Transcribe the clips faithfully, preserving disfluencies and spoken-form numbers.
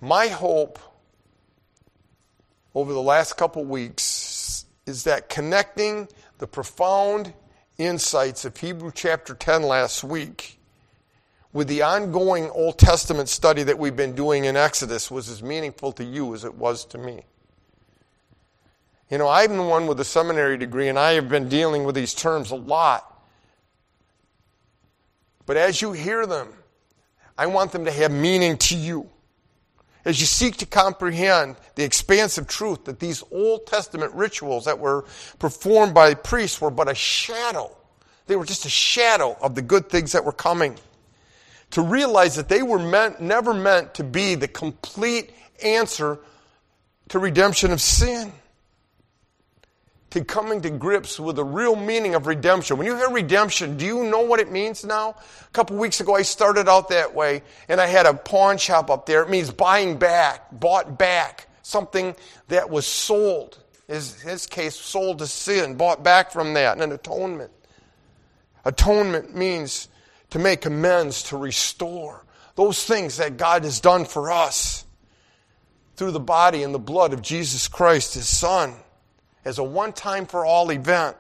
My hope over the last couple weeks is that connecting the profound insights of Hebrew chapter ten last week with the ongoing Old Testament study that we've been doing in Exodus was as meaningful to you as it was to me. You know, I'm the one with a seminary degree, and I have been dealing with these terms a lot. But as you hear them, I want them to have meaning to you. As you seek to comprehend the expansive truth that these Old Testament rituals that were performed by priests were but a shadow. They were just a shadow of the good things that were coming. To realize that they were meant, never meant to be the complete answer to redemption of sin. To coming to grips with the real meaning of redemption. When you hear redemption, do you know what it means now? A couple weeks ago I started out that way, and I had a pawn shop up there. It means buying back, bought back, something that was sold. In his case, sold to sin, bought back from that, and an atonement. Atonement means to make amends, to restore. Those things that God has done for us through the body and the blood of Jesus Christ, His Son. As a one-time-for-all event.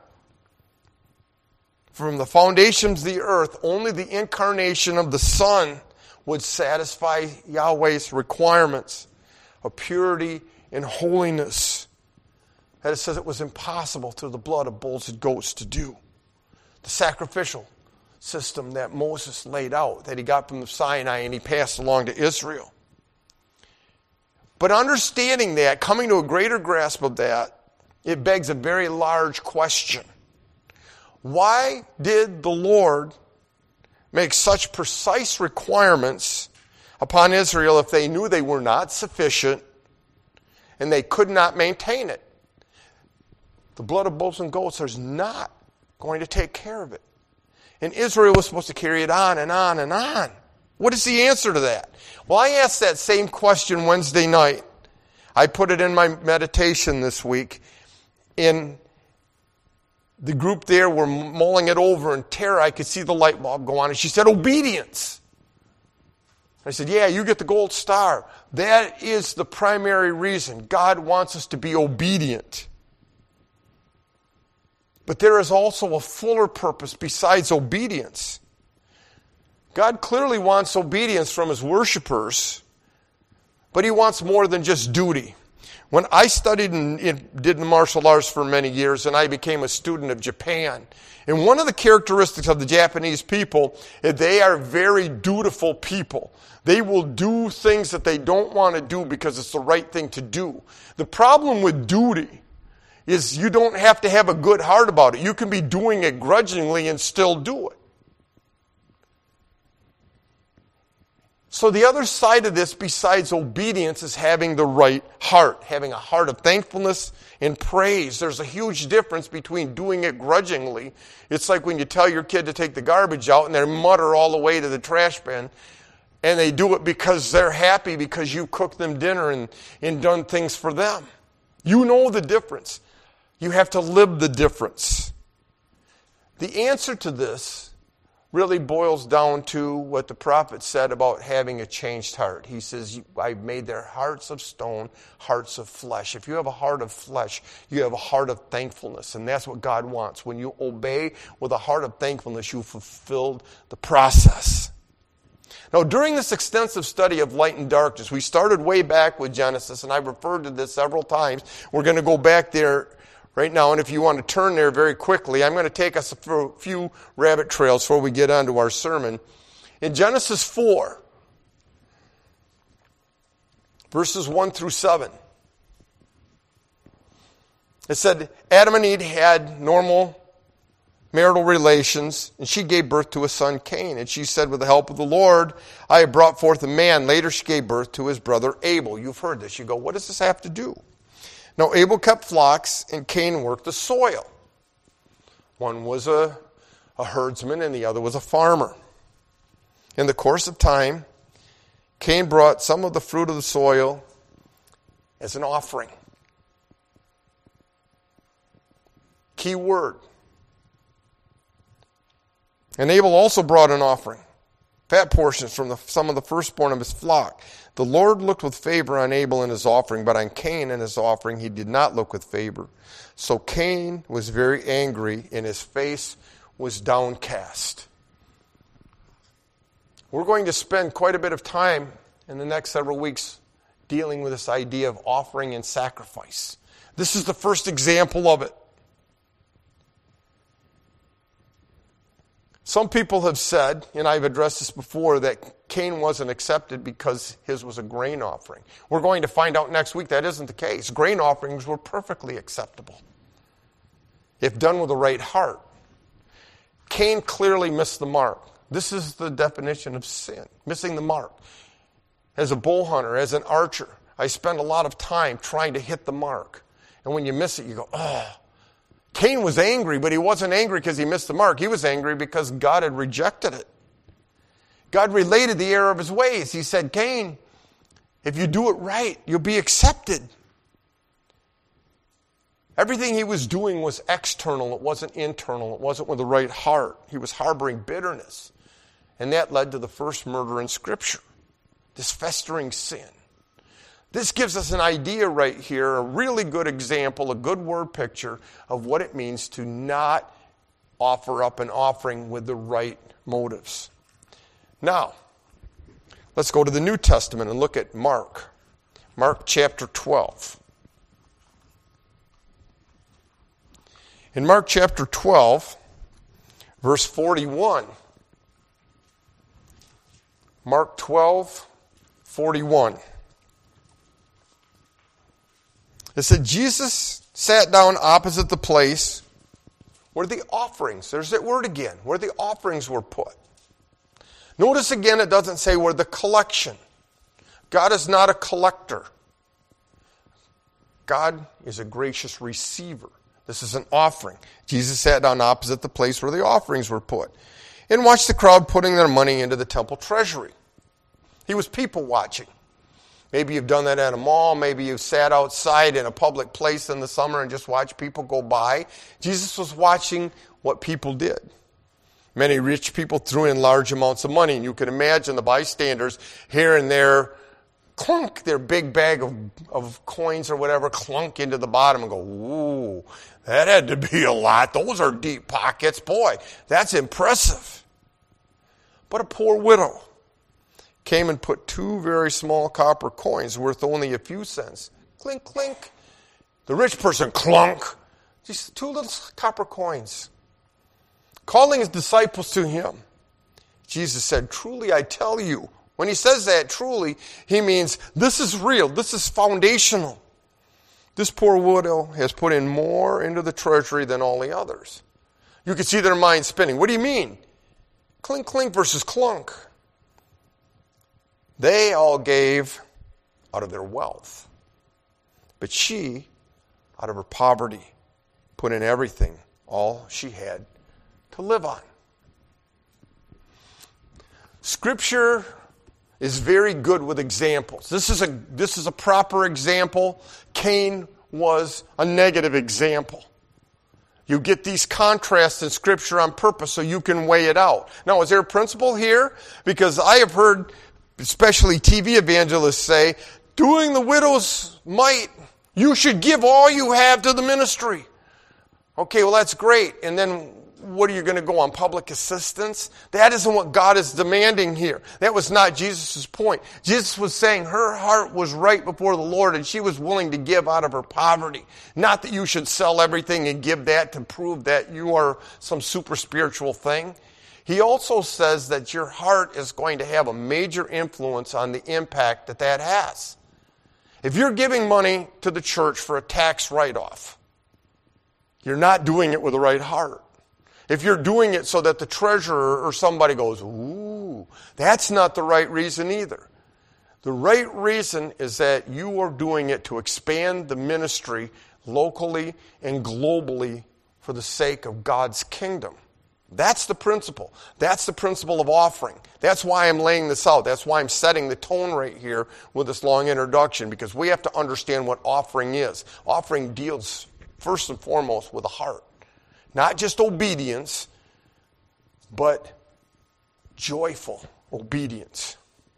From the foundations of the earth, only the incarnation of the Son would satisfy Yahweh's requirements of purity and holiness. That it says it was impossible through the blood of bulls and goats to do. The sacrificial system that Moses laid out, that he got from the Sinai and he passed along to Israel. But understanding that, coming to a greater grasp of that, it begs a very large question. Why did the Lord make such precise requirements upon Israel if they knew they were not sufficient and they could not maintain it? The blood of bulls and goats is not going to take care of it. And Israel was supposed to carry it on and on and on. What is the answer to that? Well, I asked that same question Wednesday night. I put it in my meditation this week. In the group there were mulling it over, and Tara, I could see the light bulb go on, and she said, obedience. I said, yeah, you get the gold star. That is the primary reason. God wants us to be obedient. But there is also a fuller purpose besides obedience. God clearly wants obedience from His worshipers, but He wants more than just duty. When I studied and did martial arts for many years, and I became a student of Japan, and one of the characteristics of the Japanese people is they are very dutiful people. They will do things that they don't want to do because it's the right thing to do. The problem with duty is you don't have to have a good heart about it. You can be doing it grudgingly and still do it. So the other side of this, besides obedience, is having the right heart, having a heart of thankfulness and praise. There's a huge difference between doing it grudgingly. It's like when you tell your kid to take the garbage out and they mutter all the way to the trash bin, and they do it because they're happy because you cooked them dinner and, and done things for them. You know the difference. You have to live the difference. The answer to this really boils down to what the prophet said about having a changed heart. He says, I've made their hearts of stone, hearts of flesh. If you have a heart of flesh, you have a heart of thankfulness. And that's what God wants. When you obey with a heart of thankfulness, you've fulfilled the process. Now, during this extensive study of light and darkness, we started way back with Genesis, and I've referred to this several times. We're going to go back there right now, and if you want to turn there very quickly, I'm going to take us a few rabbit trails before we get on to our sermon. In Genesis four, verses one through seven, it said, Adam and Eve had normal marital relations, and she gave birth to a son, Cain. And she said, with the help of the Lord, I have brought forth a man. Later she gave birth to his brother Abel. You've heard this. You go, what does this have to do? Now, Abel kept flocks, and Cain worked the soil. One was a, a herdsman, and the other was a farmer. In the course of time, Cain brought some of the fruit of the soil as an offering. Key word. And Abel also brought an offering. fat portions from the, some of the firstborn of his flock. The Lord looked with favor on Abel and his offering, but on Cain and his offering he did not look with favor. So Cain was very angry, and his face was downcast. We're going to spend quite a bit of time in the next several weeks dealing with this idea of offering and sacrifice. This is the first example of it. Some people have said, and I've addressed this before, that Cain wasn't accepted because his was a grain offering. We're going to find out next week that isn't the case. Grain offerings were perfectly acceptable if done with the right heart. Cain clearly missed the mark. This is the definition of sin, missing the mark. As a bull hunter, as an archer, I spend a lot of time trying to hit the mark. And when you miss it, you go, oh. Cain was angry, but he wasn't angry because he missed the mark. He was angry because God had rejected it. God related the error of his ways. He said, Cain, if you do it right, you'll be accepted. Everything he was doing was external. It wasn't internal. It wasn't with the right heart. He was harboring bitterness. And that led to the first murder in Scripture, this festering sin. This gives us an idea right here, a really good example, a good word picture of what it means to not offer up an offering with the right motives. Now, let's go to the New Testament and look at Mark. Mark chapter twelve. In Mark chapter twelve, verse forty-one. Mark twelve, forty-one. It said, Jesus sat down opposite the place where the offerings, there's that word again, where the offerings were put. Notice again, it doesn't say where the collection. God is not a collector. God is a gracious receiver. This is an offering. Jesus sat down opposite the place where the offerings were put and watched the crowd putting their money into the temple treasury. He was people watching. Maybe you've done that at a mall. Maybe you've sat outside in a public place in the summer and just watched people go by. Jesus was watching what people did. Many rich people threw in large amounts of money, and you can imagine the bystanders here and there clunk their big bag of, of coins or whatever, clunk into the bottom and go, ooh, that had to be a lot. Those are deep pockets. Boy, that's impressive. But a poor widow came and put two very small copper coins worth only a few cents. Clink, clink. The rich person, clunk. Just two little copper coins. Calling his disciples to him, Jesus said, truly I tell you. When he says that, truly, he means this is real. This is foundational. This poor widow has put in more into the treasury than all the others. You can see their minds spinning. What do you mean? Clink, clink versus clunk. They all gave out of their wealth. But she, out of her poverty, put in everything, all she had to live on. Scripture is very good with examples. This is a, this is a proper example. Cain was a negative example. You get these contrasts in Scripture on purpose so you can weigh it out. Now, is there a principle here? Because I have heard especially T V evangelists say, doing the widow's mite, you should give all you have to the ministry. Okay, well that's great. And then what are you going to go on, public assistance? That isn't what God is demanding here. That was not Jesus' point. Jesus was saying her heart was right before the Lord and she was willing to give out of her poverty. Not that you should sell everything and give that to prove that you are some super spiritual thing. He also says that your heart is going to have a major influence on the impact that that has. If you're giving money to the church for a tax write-off, you're not doing it with the right heart. If you're doing it so that the treasurer or somebody goes, ooh, that's not the right reason either. The right reason is that you are doing it to expand the ministry locally and globally for the sake of God's kingdom. That's the principle. That's the principle of offering. That's why I'm laying this out. That's why I'm setting the tone right here with this long introduction, because we have to understand what offering is. Offering deals first and foremost with the heart. Not just obedience, but joyful obedience.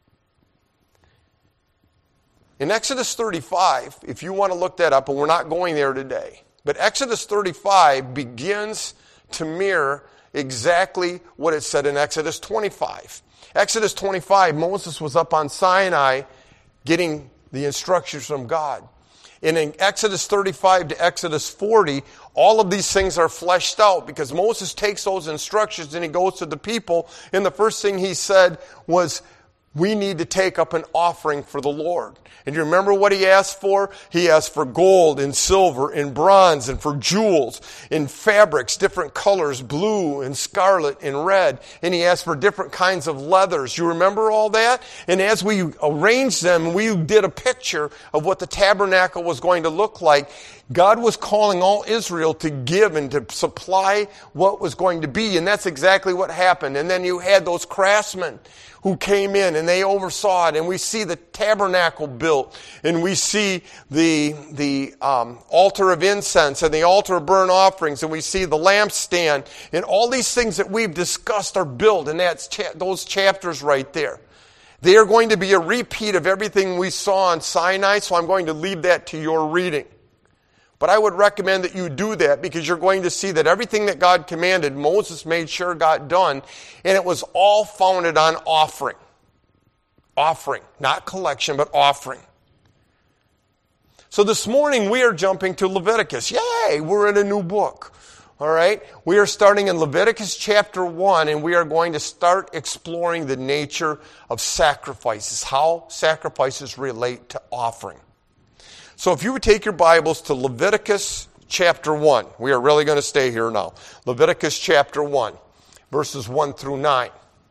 In Exodus thirty-five, if you want to look that up, and we're not going there today, but Exodus thirty-five begins to mirror exactly what it said in Exodus twenty-five. Exodus twenty-five, Moses was up on Sinai getting the instructions from God. And in Exodus thirty-five to Exodus forty, all of these things are fleshed out because Moses takes those instructions and he goes to the people, and the first thing he said was, we need to take up an offering for the Lord. And you remember what he asked for? He asked for gold and silver and bronze and for jewels and fabrics, different colors, blue and scarlet and red. And he asked for different kinds of leathers. You remember all that? And as we arranged them, we did a picture of what the tabernacle was going to look like. God was calling all Israel to give and to supply what was going to be. And that's exactly what happened. And then you had those craftsmen who came in and they oversaw it, and we see the tabernacle built, and we see the the um, altar of incense and the altar of burnt offerings, and we see the lampstand, and all these things that we've discussed are built, and that's cha- those chapters right there. They are going to be a repeat of everything we saw on Sinai, so I'm going to leave that to your reading. But I would recommend that you do that because you're going to see that everything that God commanded, Moses made sure got done, and it was all founded on offering. Offering, not collection, but offering. So this morning we are jumping to Leviticus. Yay, we're in a new book. All right, we are starting in Leviticus chapter one, and we are going to start exploring the nature of sacrifices, how sacrifices relate to offering. So if you would take your Bibles to Leviticus chapter one. We are really going to stay here now. Leviticus chapter one, verses one through nine.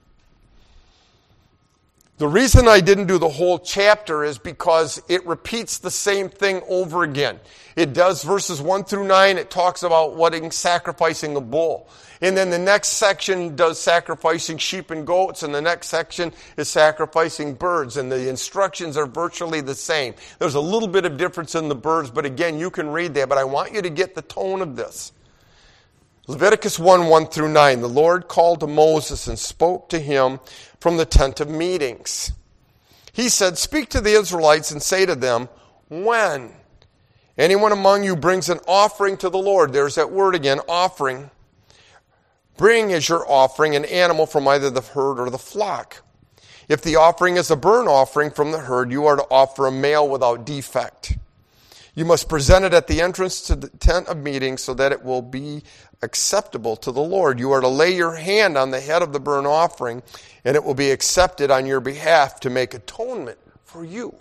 The reason I didn't do the whole chapter is because it repeats the same thing over again. It does verses one through nine. It talks about what sacrificing a bull. And then the next section does sacrificing sheep and goats, and the next section is sacrificing birds, and the instructions are virtually the same. There's a little bit of difference in the birds, but again, you can read that, but I want you to get the tone of this. Leviticus one, one through nine. The Lord called to Moses and spoke to him from the tent of meetings. He said, speak to the Israelites and say to them, when anyone among you brings an offering to the Lord, there's that word again, offering, bring as your offering an animal from either the herd or the flock. If the offering is a burnt offering from the herd, you are to offer a male without defect. You must present it at the entrance to the tent of meeting so that it will be acceptable to the Lord. You are to lay your hand on the head of the burnt offering, and it will be accepted on your behalf to make atonement for you.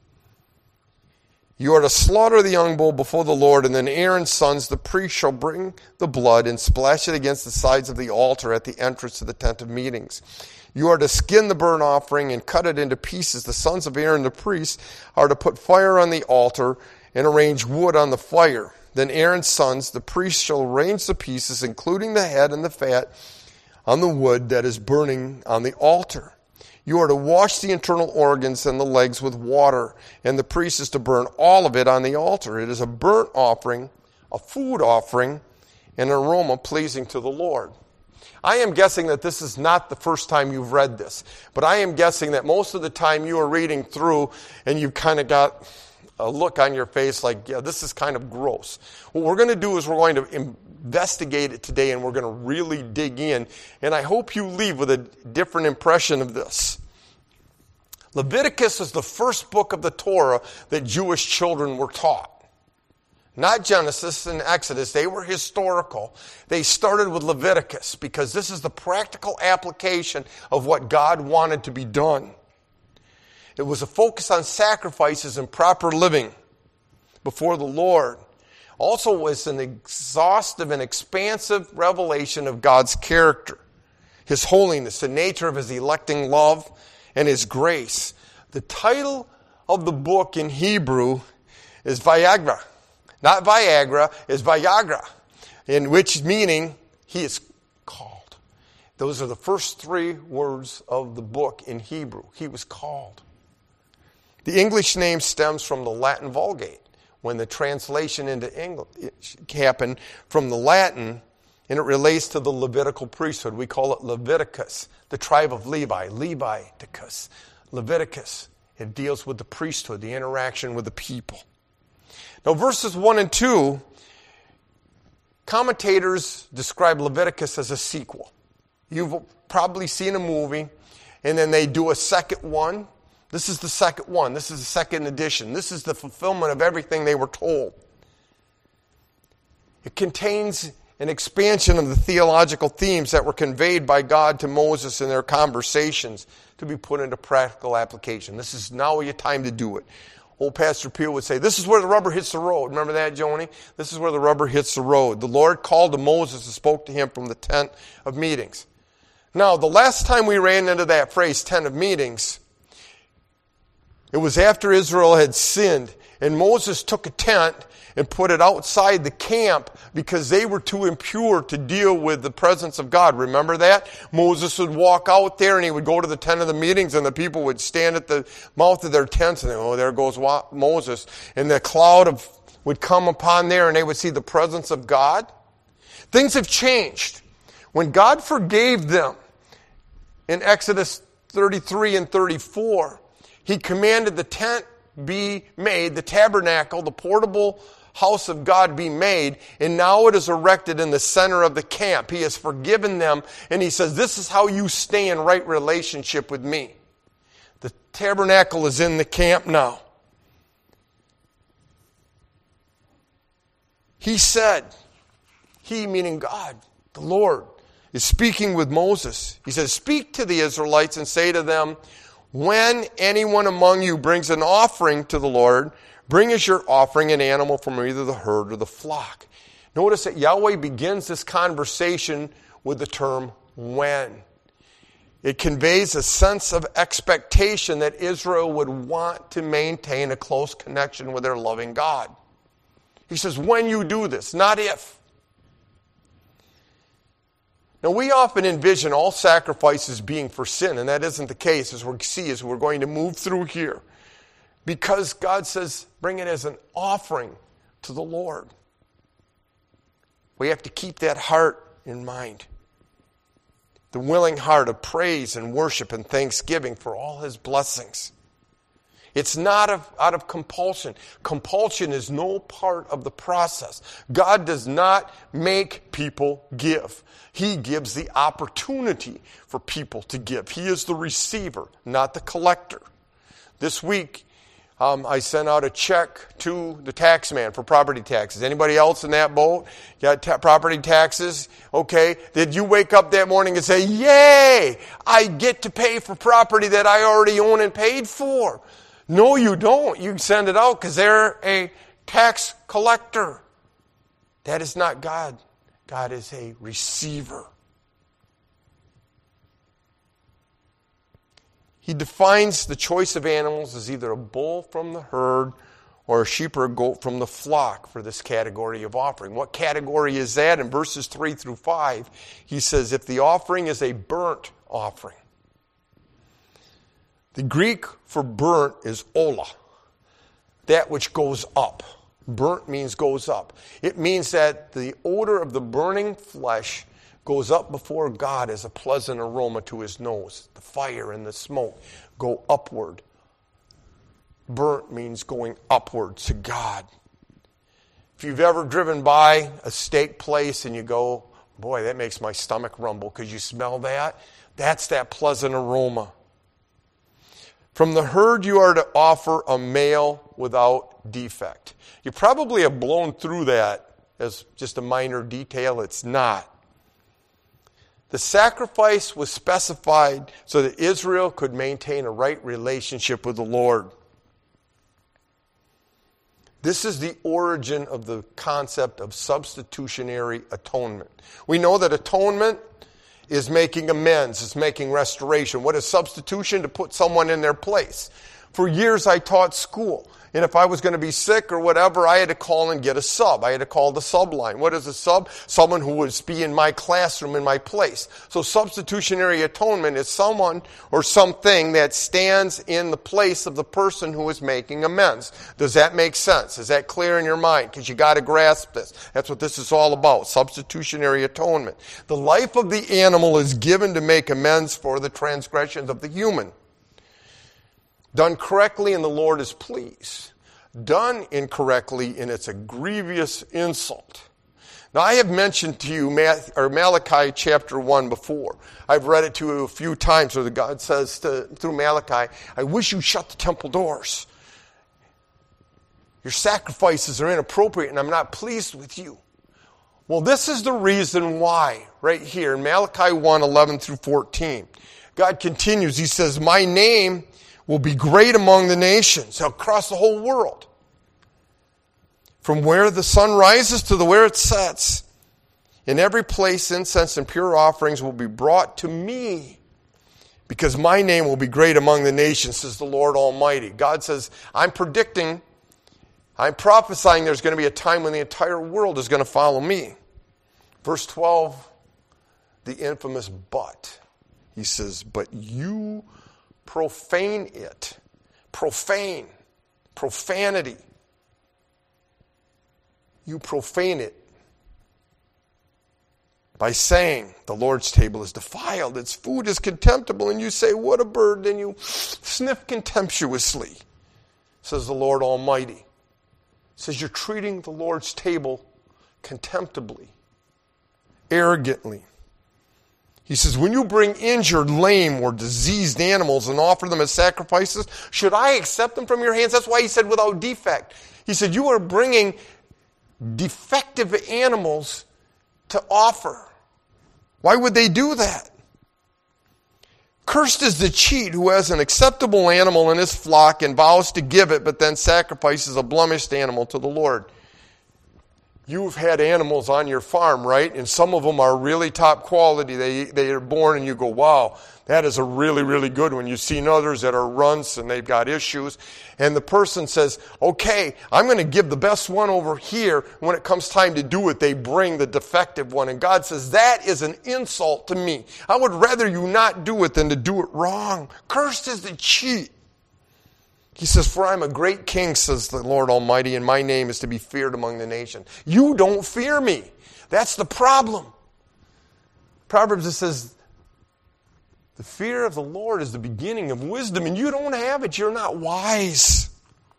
You are to slaughter the young bull before the Lord, and then Aaron's sons, the priest, shall bring the blood and splash it against the sides of the altar at the entrance to the tent of meetings. You are to skin the burnt offering and cut it into pieces. The sons of Aaron, the priest, are to put fire on the altar and arrange wood on the fire. Then Aaron's sons, the priests, shall arrange the pieces, including the head and the fat, on the wood that is burning on the altar. You are to wash the internal organs and the legs with water, and the priest is to burn all of it on the altar. It is a burnt offering, a food offering, and an aroma pleasing to the Lord. I am guessing that this is not the first time you've read this, but I am guessing that most of the time you are reading through and you've kind of got a look on your face like, yeah, this is kind of gross. What we're going to do is we're going to investigate it today, and we're going to really dig in, and I hope you leave with a different impression of this. Leviticus is the first book of the Torah that Jewish children were taught. Not Genesis and Exodus. They were historical. They started with Leviticus because this is the practical application of what God wanted to be done. It was a focus on sacrifices and proper living before the Lord. Also was an exhaustive and expansive revelation of God's character, His holiness, the nature of His electing love, and His grace. The title of the book in Hebrew is Vayagra. Not Viagra, is Vayagra, in which meaning He is called. Those are the first three words of the book in Hebrew. He was called. The English name stems from the Latin Vulgate. When the translation into English happened from the Latin, And it relates to the Levitical priesthood. We call it Leviticus, the tribe of Levi, Leviticus, Leviticus. It deals with the priesthood, the interaction with the people. Now, verses one and two, commentators describe Leviticus as a sequel. You've probably seen a movie, and then they do a second one. This is the second one. This is the second edition. This is the fulfillment of everything they were told. It contains an expansion of the theological themes that were conveyed by God to Moses in their conversations to be put into practical application. This is now your time to do it. Old Pastor Peel would say, this is where the rubber hits the road. Remember that, Joni? This is where the rubber hits the road. The Lord called to Moses and spoke to him from the tent of meetings. Now, the last time we ran into that phrase, tent of meetings, it was after Israel had sinned, and Moses took a tent and put it outside the camp because they were too impure to deal with the presence of God. Remember that? Moses would walk out there and he would go to the tent of the meetings, and the people would stand at the mouth of their tents and they, oh, there goes Moses. And the cloud of, would come upon there and they would see the presence of God. Things have changed. When God forgave them in Exodus thirty-three and thirty-four, he commanded the tent be made, the tabernacle, the portable house of God be made, and now it is erected in the center of the camp. He has forgiven them, and he says, this is how you stay in right relationship with me. The tabernacle is in the camp now. He said, he meaning God, the Lord, is speaking with Moses. He says, speak to the Israelites and say to them, when anyone among you brings an offering to the Lord, bring as your offering an animal from either the herd or the flock. Notice that Yahweh begins this conversation with the term when. It conveys a sense of expectation that Israel would want to maintain a close connection with their loving God. He says, when you do this, not if. Now, we often envision all sacrifices being for sin, and that isn't the case, as we'll see as we're going to move through here. Because God says, bring it as an offering to the Lord. We have to keep that heart in mind. The willing heart of praise and worship and thanksgiving for all his blessings. It's not of, out of compulsion. Compulsion is no part of the process. God does not make people give. He gives the opportunity for people to give. He is the receiver, not the collector. This week, um, I sent out a check to the tax man for property taxes. Anybody else in that boat? Got ta- property taxes? Okay. Did you wake up that morning and say, yay, I get to pay for property that I already own and paid for? No, you don't. You send it out because they're a tax collector. That is not God. God is a receiver. He defines the choice of animals as either a bull from the herd or a sheep or a goat from the flock for this category of offering. What category is that? In verses three through five, he says, if the offering is a burnt offering. The Greek for burnt is ola, that which goes up. Burnt means goes up. It means that the odor of the burning flesh goes up before God as a pleasant aroma to his nose. The fire and the smoke go upward. Burnt means going upward to God. If you've ever driven by a steak place and you go, boy, that makes my stomach rumble because you smell that, that's that pleasant aroma. From the herd you are to offer a male without defect. You probably have blown through that as just a minor detail. It's not. The sacrifice was specified so that Israel could maintain a right relationship with the Lord. This is the origin of the concept of substitutionary atonement. We know that atonement is making amends, is making restoration. What is substitution? To put someone in their place. For years I taught school. And if I was going to be sick or whatever, I had to call and get a sub. I had to call the sub line. What is a sub? Someone who would be in my classroom, in my place. So substitutionary atonement is someone or something that stands in the place of the person who is making amends. Does that make sense? Is that clear in your mind? Because you got to grasp this. That's what this is all about, substitutionary atonement. The life of the animal is given to make amends for the transgressions of the human. Done correctly and the Lord is pleased. Done incorrectly and it's a grievous insult. Now I have mentioned to you Malachi chapter one before. I've read it to you a few times where God says to, through Malachi, I wish you shut the temple doors. Your sacrifices are inappropriate and I'm not pleased with you. Well, this is the reason why, right here in Malachi one, eleven through fourteen. God continues, he says, my name will be great among the nations, across the whole world. From where the sun rises to the where it sets, in every place incense and pure offerings will be brought to me, because my name will be great among the nations, says the Lord Almighty. God says, I'm predicting, I'm prophesying there's going to be a time when the entire world is going to follow me. Verse twelve, the infamous but. He says, but you profane it. Profane. Profanity. You profane it by saying the Lord's table is defiled, its food is contemptible, and you say, what a bird, then you sniff contemptuously, says the Lord Almighty. Says you're treating the Lord's table contemptibly, arrogantly. He says, when you bring injured, lame, or diseased animals and offer them as sacrifices, should I accept them from your hands? That's why he said without defect. He said, you are bringing defective animals to offer. Why would they do that? Cursed is the cheat who has an acceptable animal in his flock and vows to give it, but then sacrifices a blemished animal to the Lord. You've had animals on your farm, right? And some of them are really top quality. They they are born and you go, wow, that is a really, really good one. You've seen others that are runts and they've got issues. And the person says, okay, I'm going to give the best one over here. When it comes time to do it, they bring the defective one. And God says, that is an insult to me. I would rather you not do it than to do it wrong. Cursed is the cheat. He says, for I'm a great king, says the Lord Almighty, and my name is to be feared among the nations. You don't fear me. That's the problem. Proverbs, it says, the fear of the Lord is the beginning of wisdom, and you don't have it. You're not wise.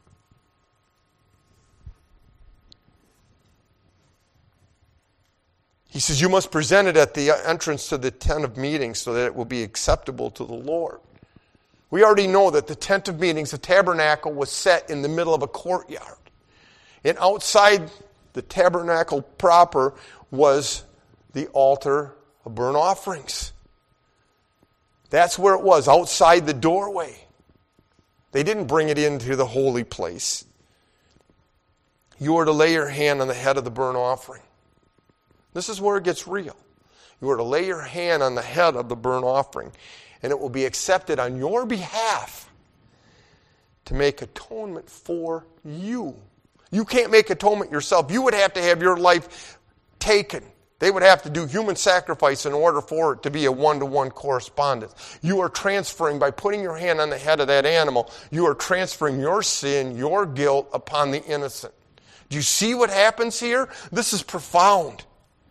He says, you must present it at the entrance to the tent of meetings so that it will be acceptable to the Lord. We already know that the tent of meetings, the tabernacle, was set in the middle of a courtyard. And outside the tabernacle proper was the altar of burnt offerings. That's where it was, outside the doorway. They didn't bring it into the holy place. You are to lay your hand on the head of the burnt offering. This is where it gets real. You are to lay your hand on the head of the burnt offering, and it will be accepted on your behalf to make atonement for you. You can't make atonement yourself. You would have to have your life taken. They would have to do human sacrifice in order for it to be a one-to-one correspondence. You are transferring, by putting your hand on the head of that animal, you are transferring your sin, your guilt upon the innocent. Do you see what happens here? This is profound.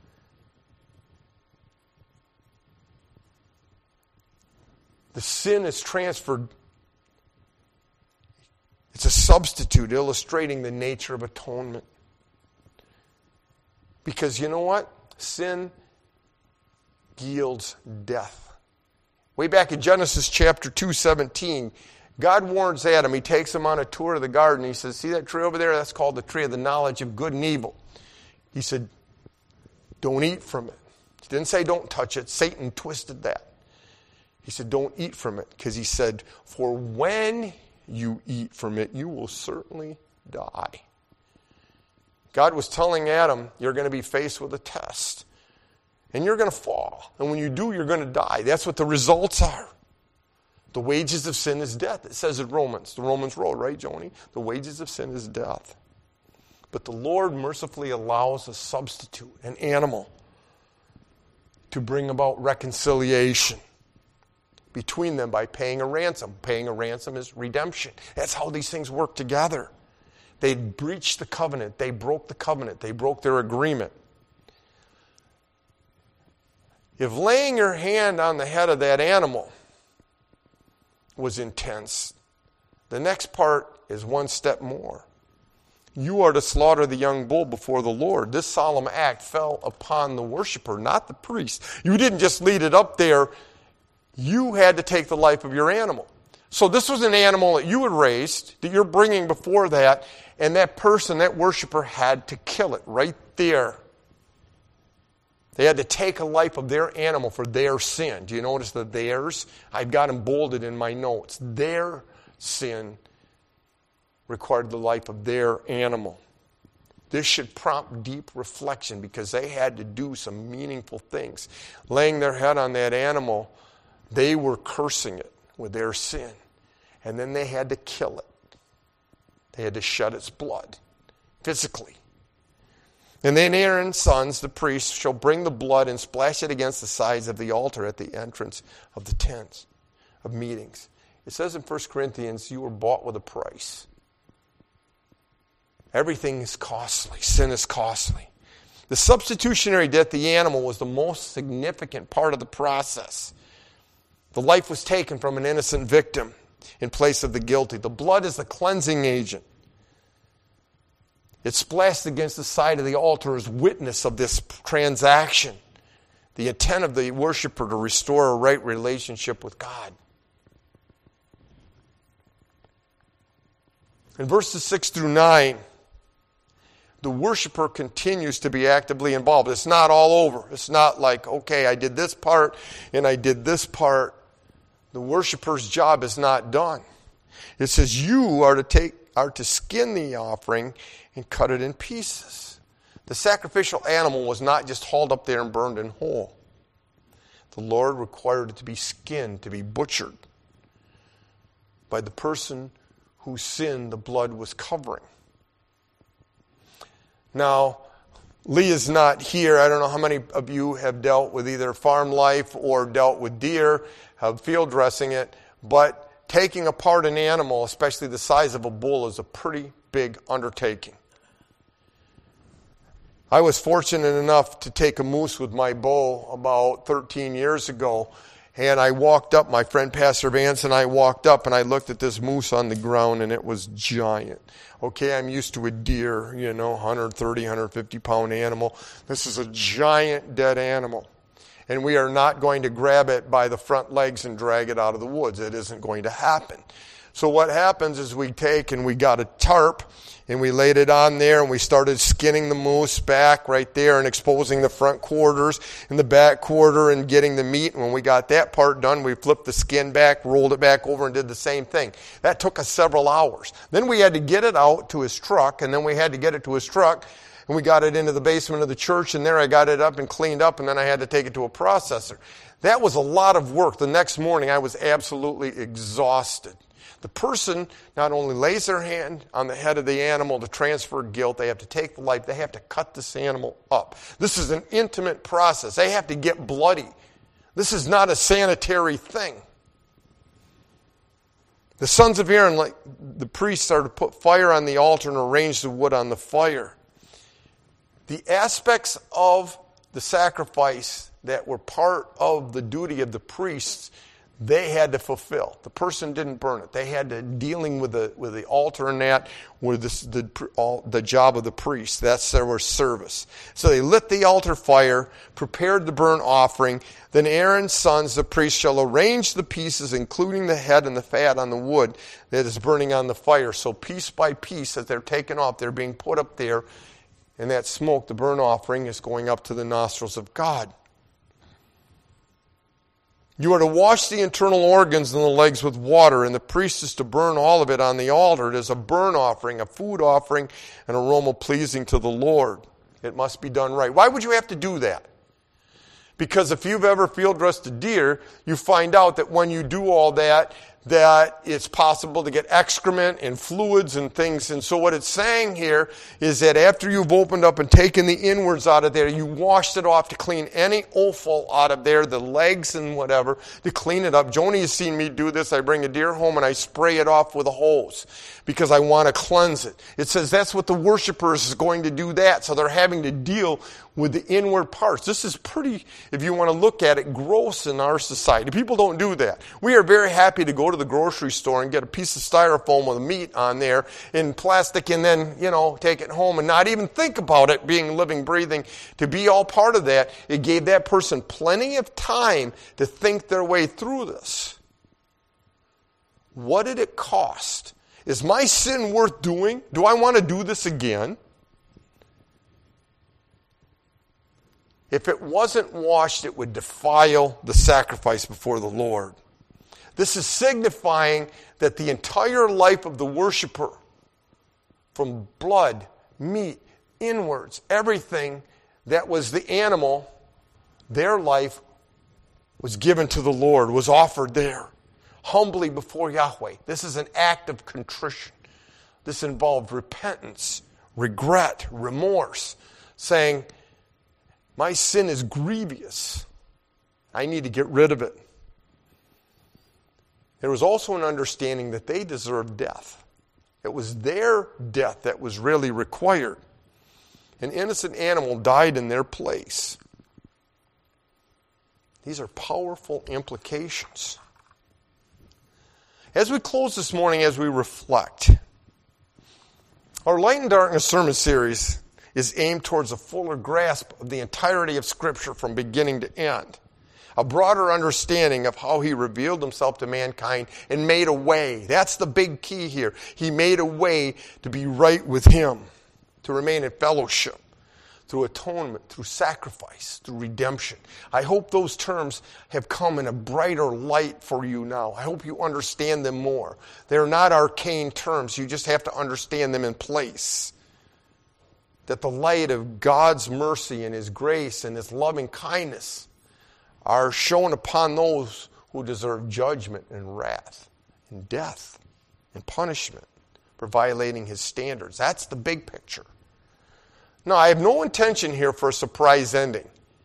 The sin is transferred. It's a substitute illustrating the nature of atonement. Because you know what? Sin yields death. Way back in Genesis chapter two, seventeen, God warns Adam. He takes him on a tour of the garden. He says, see that tree over there? That's called the tree of the knowledge of good and evil. He said, don't eat from it. He didn't say don't touch it. Satan twisted that. He said, don't eat from it, because he said, for when you eat from it, you will certainly die. God was telling Adam, you're going to be faced with a test, and you're going to fall. And when you do, you're going to die. That's what the results are. The wages of sin is death. It says in Romans, the Romans road, right, Joni? The wages of sin is death. But the Lord mercifully allows a substitute, an animal, to bring about reconciliation between them by paying a ransom. Paying a ransom is redemption. That's how these things work together. They breached the covenant. They broke the covenant. They broke their agreement. If laying your hand on the head of that animal was intense, the next part is one step more. You are to slaughter the young bull before the Lord. This solemn act fell upon the worshiper, not the priest. You didn't just lead it up there. You had to take the life of your animal. So this was an animal that you had raised, that you're bringing before that, and that person, that worshiper, had to kill it right there. They had to take a life of their animal for their sin. Do you notice the theirs? I've got them bolded in my notes. Their sin required the life of their animal. This should prompt deep reflection because they had to do some meaningful things. Laying their head on that animal, they were cursing it with their sin. And then they had to kill it. They had to shed its blood physically. And then Aaron's sons, the priests, shall bring the blood and splash it against the sides of the altar at the entrance of the tents of meetings. It says in First Corinthians, you were bought with a price. Everything is costly. Sin is costly. The substitutionary death, the animal, was the most significant part of the process. The life was taken from an innocent victim in place of the guilty. The blood is the cleansing agent. It splashed against the side of the altar as witness of this transaction. The intent of the worshiper to restore a right relationship with God. In verses six through nine, the worshiper continues to be actively involved. It's not all over. It's not like, okay, I did this part and I did this part. The worshiper's job is not done. It says you are to take are to skin the offering and cut it in pieces. The sacrificial animal was not just hauled up there and burned in whole. The Lord required it to be skinned, to be butchered by the person whose sin the blood was covering. Now, Lee is not here. I don't know how many of you have dealt with either farm life or dealt with deer, have field dressing it, but taking apart an animal, especially the size of a bull, is a pretty big undertaking. I was fortunate enough to take a moose with my bow about thirteen years ago, and I walked up, my friend Pastor Vance and I walked up, and I looked at this moose on the ground, and it was giant. Okay, I'm used to a deer, you know, one thirty, one fifty pound animal. This is a giant dead animal. And we are not going to grab it by the front legs and drag it out of the woods. It isn't going to happen. So what happens is we take and we got a tarp and we laid it on there and we started skinning the moose back right there and exposing the front quarters and the back quarter and getting the meat. And when we got that part done, we flipped the skin back, rolled it back over and did the same thing. That took us several hours. Then we had to get it out to his truck, and then we had to get it to his truck. And we got it into the basement of the church, and there I got it up and cleaned up, and then I had to take it to a processor. That was a lot of work. The next morning, I was absolutely exhausted. The person not only lays their hand on the head of the animal to transfer guilt, they have to take the life, they have to cut this animal up. This is an intimate process. They have to get bloody. This is not a sanitary thing. The sons of Aaron, like the priests, are to put fire on the altar and arrange the wood on the fire. The aspects of the sacrifice that were part of the duty of the priests, they had to fulfill. The person didn't burn it. They had to, dealing with the with the altar and that, were the, the, all, the job of the priest. That's their service. So they lit the altar fire, prepared the burnt offering. Then Aaron's sons, the priests, shall arrange the pieces, including the head and the fat on the wood that is burning on the fire. So piece by piece, as they're taken off, they're being put up there. And that smoke, the burnt offering, is going up to the nostrils of God. You are to wash the internal organs and the legs with water, and the priest is to burn all of it on the altar. It is a burnt offering, a food offering, an aroma pleasing to the Lord. It must be done right. Why would you have to do that? Because if you've ever field dressed a deer, you find out that when you do all that, that it's possible to get excrement and fluids and things. And so what it's saying here is that after you've opened up and taken the inwards out of there, you washed it off to clean any offal out of there, the legs and whatever, to clean it up. Joni has seen me do this. I bring a deer home and I spray it off with a hose because I want to cleanse it. It says that's what the worshipers is going to do that. So they're having to deal with the inward parts. This is pretty, if you want to look at it, gross in our society. People don't do that. We are very happy to go to the grocery store and get a piece of styrofoam with meat on there in plastic and then, you know, take it home and not even think about it being living, breathing, to be all part of that. It gave that person plenty of time to think their way through this. What did it cost? Is my sin worth doing? Do I want to do this again? If it wasn't washed, it would defile the sacrifice before the Lord. This is signifying that the entire life of the worshiper, from blood, meat, inwards, everything that was the animal, their life was given to the Lord, was offered there, humbly before Yahweh. This is an act of contrition. This involved repentance, regret, remorse, saying, my sin is grievous. I need to get rid of it. There was also an understanding that they deserved death. It was their death that was really required. An innocent animal died in their place. These are powerful implications. As we close this morning, as we reflect, our Light and Darkness sermon series is aimed towards a fuller grasp of the entirety of Scripture from beginning to end. A broader understanding of how He revealed Himself to mankind and made a way. That's the big key here. He made a way to be right with Him, to remain in fellowship, through atonement, through sacrifice, through redemption. I hope those terms have come in a brighter light for you now. I hope you understand them more. They're not arcane terms. You just have to understand them in place. That the light of God's mercy and His grace and His loving kindness are shown upon those who deserve judgment and wrath and death and punishment for violating His standards. That's the big picture. Now, I have no intention here for a surprise ending.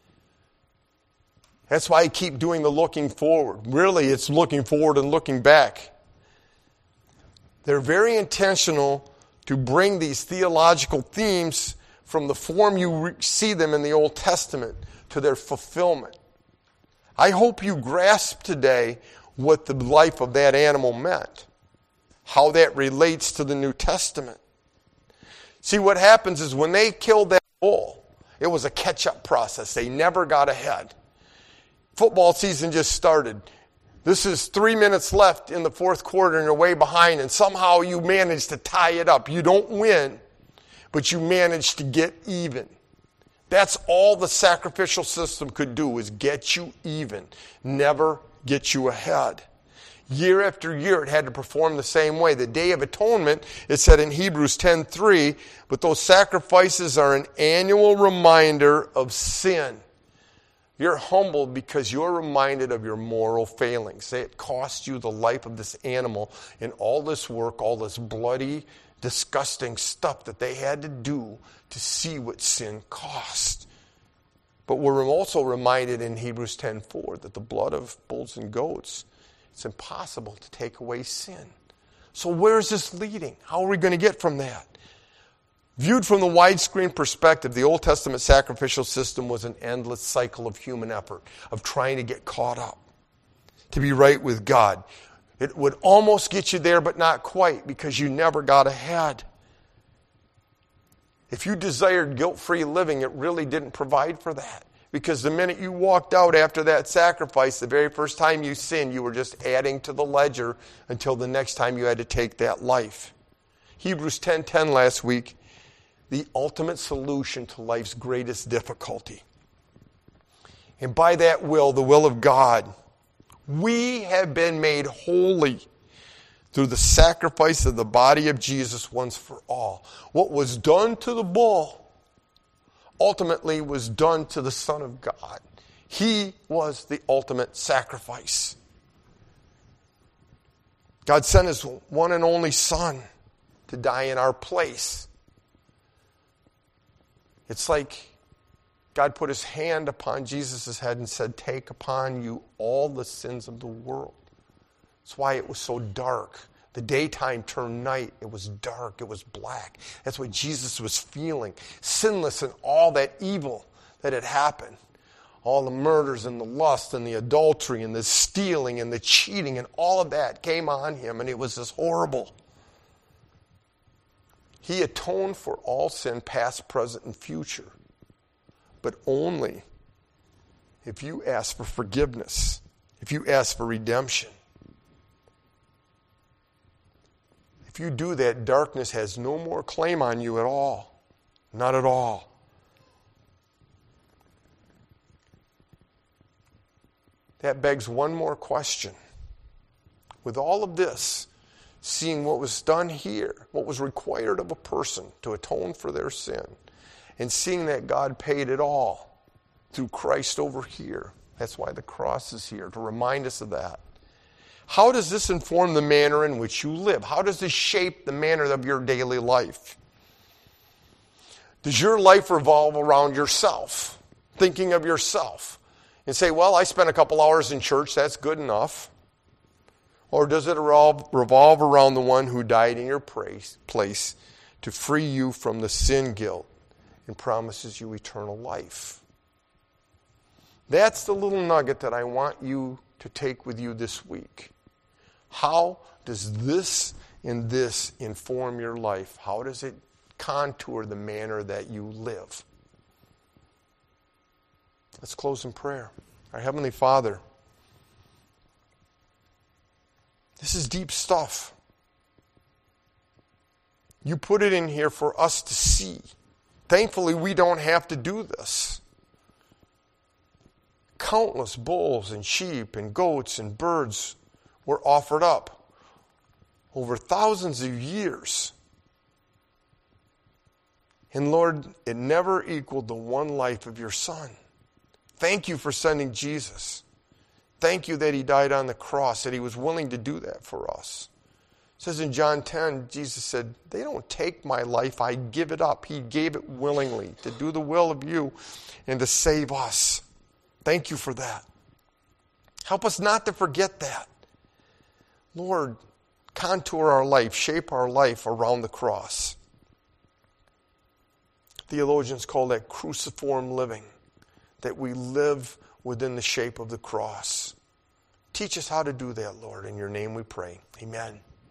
That's why I keep doing the looking forward. Really, it's looking forward and looking back. They're very intentional to bring these theological themes from the form you re- see them in the Old Testament to their fulfillment. I hope you grasp today what the life of that animal meant, how that relates to the New Testament. See, what happens is when they killed that bull, it was a catch-up process. They never got ahead. Football season just started. This is three minutes left in the fourth quarter and you're way behind, and somehow you manage to tie it up. You don't win, but you manage to get even. That's all the sacrificial system could do, is get you even, never get you ahead. Year after year, it had to perform the same way. The Day of Atonement, it said in Hebrews ten three, but those sacrifices are an annual reminder of sin. You're humbled because you're reminded of your moral failings. Say it cost you the life of this animal and all this work, all this bloody, disgusting stuff that they had to do to see what sin cost. But we're also reminded in Hebrews ten four that the blood of bulls and goats, it's impossible to take away sin. So where is this leading? How are we going to get from that? Viewed from the widescreen perspective, the Old Testament sacrificial system was an endless cycle of human effort, of trying to get caught up, to be right with God. It would almost get you there, but not quite, because you never got ahead. If you desired guilt-free living, it really didn't provide for that. Because the minute you walked out after that sacrifice, the very first time you sinned, you were just adding to the ledger until the next time you had to take that life. Hebrews ten ten last week, the ultimate solution to life's greatest difficulty. And by that will, the will of God, we have been made holy through the sacrifice of the body of Jesus once for all. What was done to the bull ultimately was done to the Son of God. He was the ultimate sacrifice. God sent His one and only Son to die in our place. It's like God put His hand upon Jesus' head and said, take upon you all the sins of the world. That's why it was so dark. The daytime turned night. It was dark. It was black. That's what Jesus was feeling. Sinless and all that evil that had happened. All the murders and the lust and the adultery and the stealing and the cheating and all of that came on Him, and it was just horrible. He atoned for all sin, past, present, and future. But only if you ask for forgiveness, if you ask for redemption. If you do that, darkness has no more claim on you at all. Not at all. That begs one more question. With all of this, seeing what was done here, what was required of a person to atone for their sin, and seeing that God paid it all through Christ over here. That's why the cross is here, to remind us of that. How does this inform the manner in which you live? How does this shape the manner of your daily life? Does your life revolve around yourself, thinking of yourself, and say, well, I spent a couple hours in church, that's good enough? Or does it revolve around the one who died in your place to free you from the sin guilt and promises you eternal life? That's the little nugget that I want you to take with you this week. How does this and this inform your life? How does it contour the manner that you live? Let's close in prayer. Our Heavenly Father, this is deep stuff. You put it in here for us to see. Thankfully, we don't have to do this. Countless bulls and sheep and goats and birds were offered up over thousands of years. And Lord, it never equaled the one life of your Son. Thank you for sending Jesus. Thank you that He died on the cross, that He was willing to do that for us. It says in John ten, Jesus said, they don't take my life, I give it up. He gave it willingly to do the will of you and to save us. Thank you for that. Help us not to forget that. Lord, contour our life, shape our life around the cross. Theologians call that cruciform living, that we live within the shape of the cross. Teach us how to do that, Lord. In your name we pray. Amen.